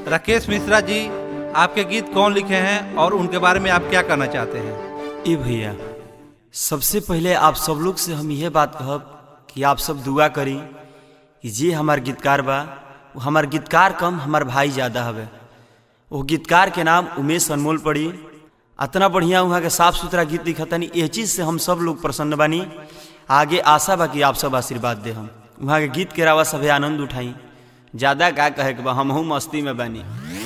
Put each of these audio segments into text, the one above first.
राकेश मिश्रा जी, आपके गीत कौन लिखे हैं और उनके बारे में आप क्या कहना चाहते हैं? ए भैया, सबसे पहले आप सब लोग से हम यह बात कहब कि आप सब दुआ करी कि जे हमार गीतकार बा वो हमार गीतकार कम हमार भाई ज़्यादा हवे। वो गीतकार के नाम उमेश अनमोल पड़ी। इतना बढ़िया वहाँ के साफ सुथरा गीत लिखतनी। यह चीज़ से हम सब लोग प्रसन्न बानी। आगे आशा बा कि आप सब आशीर्वाद दे। हम वहाँ के गीत के रावा सभे आनंद उठाई। ज़्यादा का कहे के बा, हमहू मस्ती में बानी।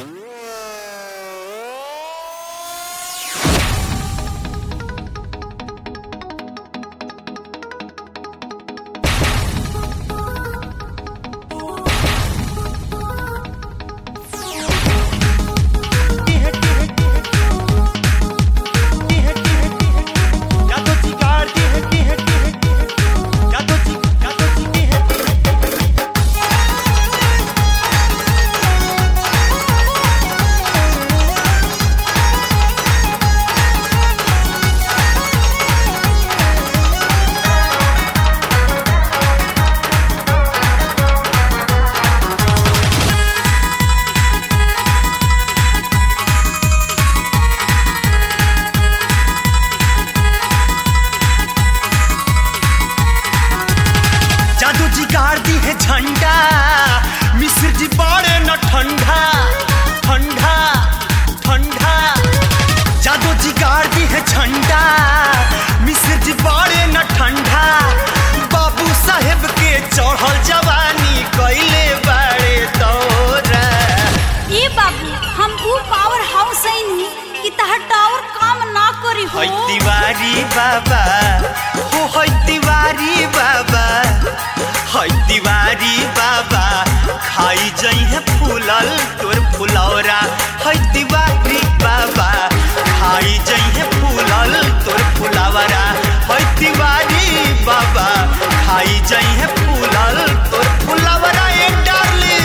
झंडा मिश्र जी बड़े न ठंडा ठंडा ठंडा, जादू जी गाड़ दी है झंडा मिश्र जी बड़े न ठंडा। बाबू साहेब के चढ़ल जवानी कैले बड़े दौरा। ये बाबू हम वो पावर हाउस कि तहर टावर काम ना करी हो। तिवारी बाबा हो तिवारी बाबा, तिवारी बाबा खाई जई है फूलल तोर फुलौरा। है तिवारी बाबा खाई जई है फूलल तोर फुलौरा। है तिवारी बाबा खाई जई है फूलल तोर फुलौरा। ए डार्लिंग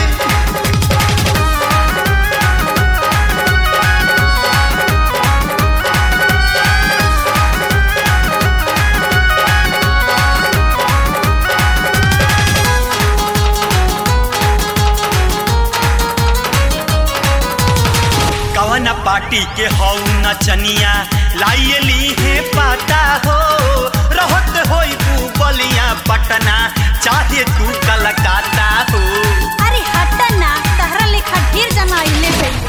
कवना पार्टी के हऊ नचनिया लाइली है पाता हो। रहत होई तू बलिया पटना चाहे तू कलकत्ता हो। अरे हटना, तहरा लेखा ढेर जना आइले भई।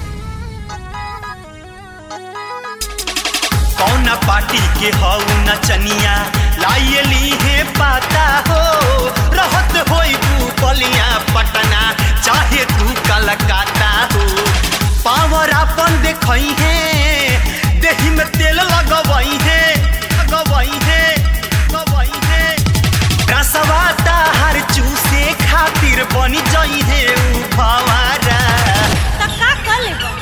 कौना पार्टी के हऊ नचनिया लाइली है पाता हो। रहत होई तू बलिया पटना चाहे तू कलकत्ता हो। पावर अपन देखई है, देही में तेल लगवई है लगवई है लगवई है। रसवाता हर चूसे खातिर बनी जई है उ भवारा। त का कर लेबो?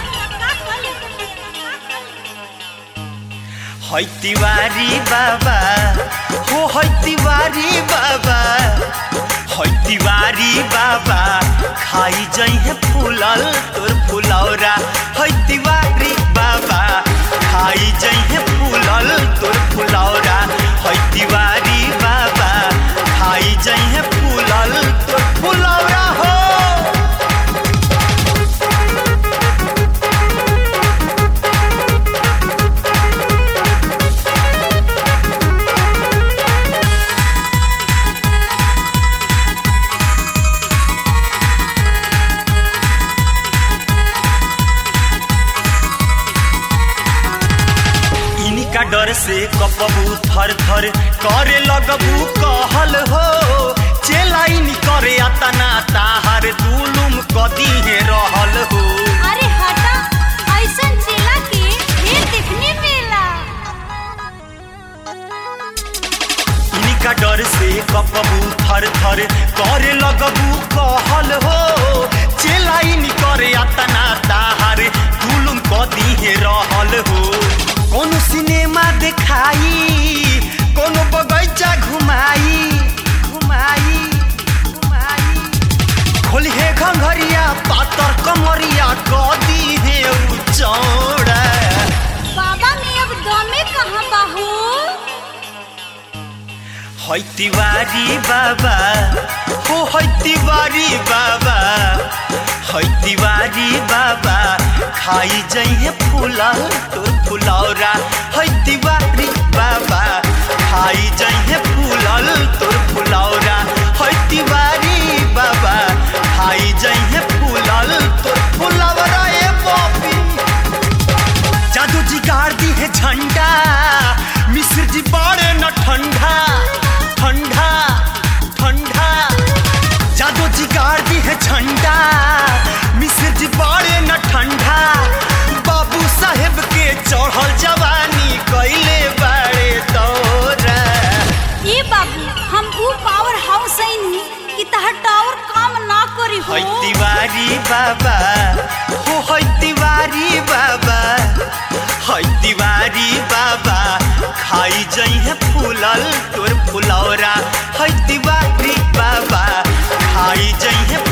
है तिवारी बाबा हो है तिवारी बाबा। है तिवारी बाबा खाई जई है फूलल तोर फुलौरा। है तिवारी बाबा खाई जई है फूलल तोर फुलौरा। है तिवारी बाबा खाई जई है फूलल तोर फुलौरा हो। का डर से कपबू थर थर करे लगबू कहल हो। चेलाइन करे अतना ताहर दुलुम कदी है रहल हो। अरे हटा, ऐसन चेला के ढेर देखने मिला। इनका डर से कपबू थर थर करे लगबू कहल हो। चेलाइन करे अतना ताहर दुलुम कदी है रहल हो। कोनो सिनेमा दिखाई, कोनो बगैचा घुमाई घुमाई घुमाई। खोली है घंघरिया पातर कमरिया कदी है उ चौड़ा। बाबा में अब दमे कहाँ बाहू? है तिवारी बाबा हो है तिवारी बाबा। है तिवारी बाबा खाई जइहे फूलल तोर फुलौरा है तिवारी बाबा खाई जइहे फूलल तोर फुलौरा है तिवारी बाबा खाई जइहे फूलल तोर फुलौरा ए बापी जादू जी गाड़ दी है झंडा मिश्र जी बाड़े न ठंडा ठंडा ठंडा जादू जी गाड़ दी है झंडा मिश्र जी बाड़े न ठंडा बाबू साहेब के चढ़ल जवानी कैले बाड़े तोरा ए बाबू हम ऊ पावर हाउस आइनी कि तहर टावर काम ना करी हो है तिवारी बाबा हो है तिवारी बाबा है तिवारी बाबा खाई जइहे फूलल तोर फुलौरा है तिवारी बाबा खाई जइहे